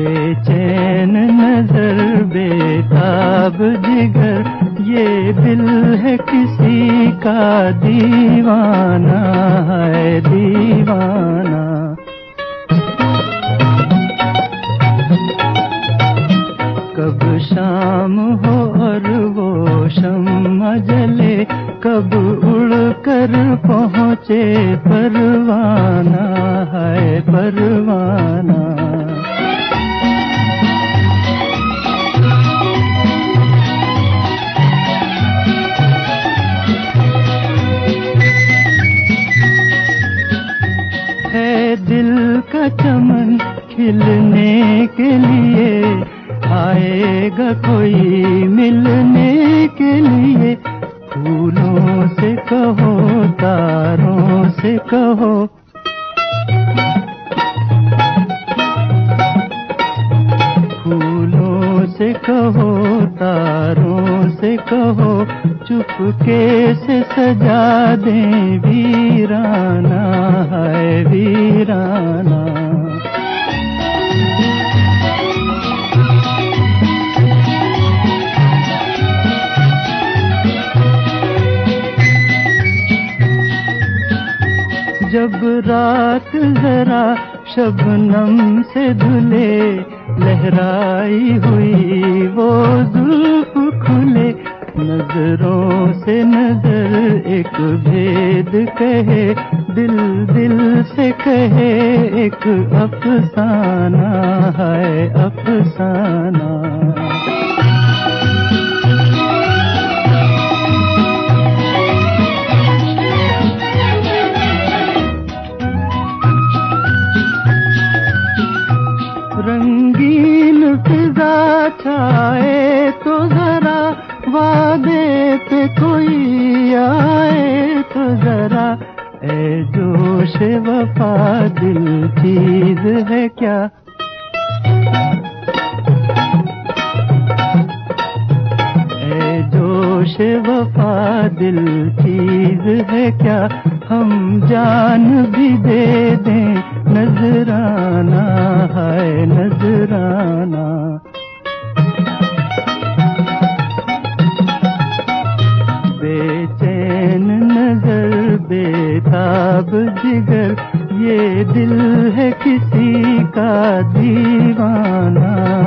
बेचैन नजर बेताब जिगर, ये दिल है किसी का दीवाना है दीवाना। कब शाम हो और वो शम्मा जले, कब उड़कर पहुँचे परवाना है परवाना। है दिल का चमन खिलने के लिए, आएगा कोई मिलने के लिए। फूलों से कहो तारों से कहो, फूलों से कहो तारों से कहो, चुपके से सजा दें वीराना है वीराना। जब रात जरा शबनम से धुले, लहराई हुई वो जुल्फ खुले। नजरों से नजर एक भेद कहे, दिल दिल से कहे एक अफसाना है अफसाना। रंगीन फिजा छाए तो जरा, वादे पे कोई आए तो जरा। ए जोश वफा दिल चीज है क्या, ए जोश वफा दिल चीज है क्या। हम जान भी दे दें नजराना है नजराना। बेचैन नजर बेताब जिगर, ये दिल है किसी का दीवाना